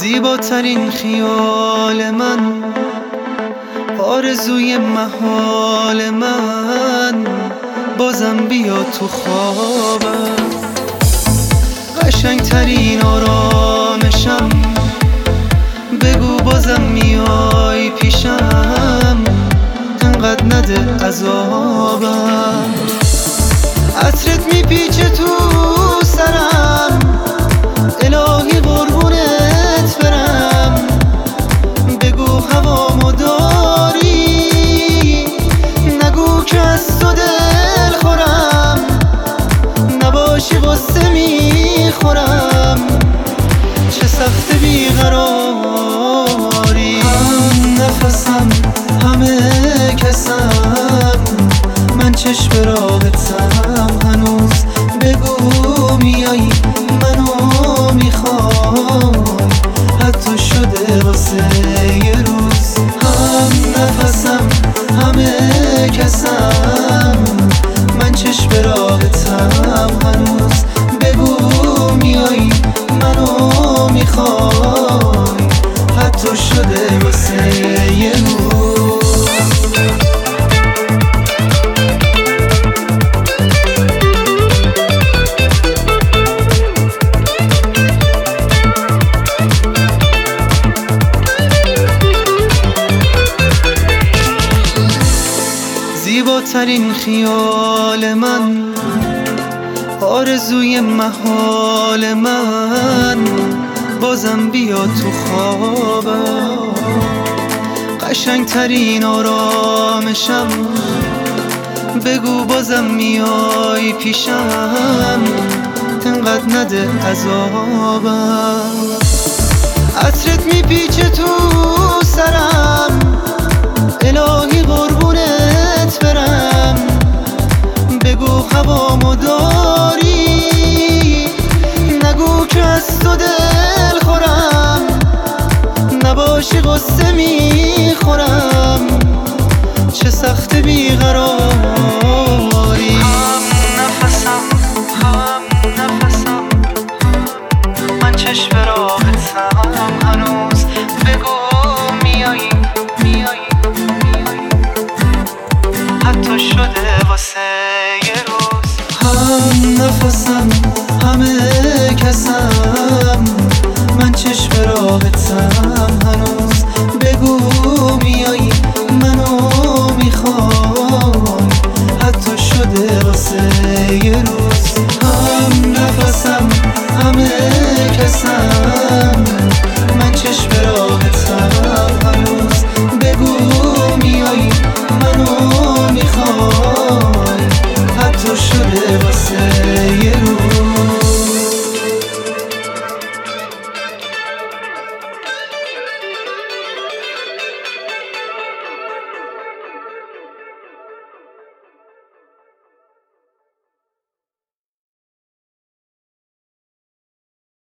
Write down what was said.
زیباترین خیال من، آرزوی محال من، بازم بیا تو خوابم. قشنگترین آرامشم، بگو بازم میای پیشم، انقدر نده عذابم. عطرت میپیچه تو سرم، الهی قربونت برم. بگو هوامو داری، نگو که از تو دل خورم، نباشی غصه میخورم. چه سخت بیقراری، هم نفسم همه کسم، من چشم راحتم هنوز. بگو میایی منو میخوای، حتی شده واسه یه روز. هم نفسم همه کسم، من چشم راحتم هنوز. بگو میایی منو میخوای، حتی شده واسه یه روز. زیباترین خیال من، آرزوی محال من، بازم بیا تو خوابم. قشنگترین آرامشم، بگو بازم میای پیشم، انقدر نده عذابم. عطرت میپیچه تو سرم، الهی قربونت برم. بگو هوامو داری، نگو که از تو دل خورم، نباشی غصه میخورم. چه سخت بیقراری، هم نفسم من چشم راحتم هنوز. بگو میایی حتی شده واسه یه روز. هم نفسم همه کسم، من چشم راحتم هنوز. بگو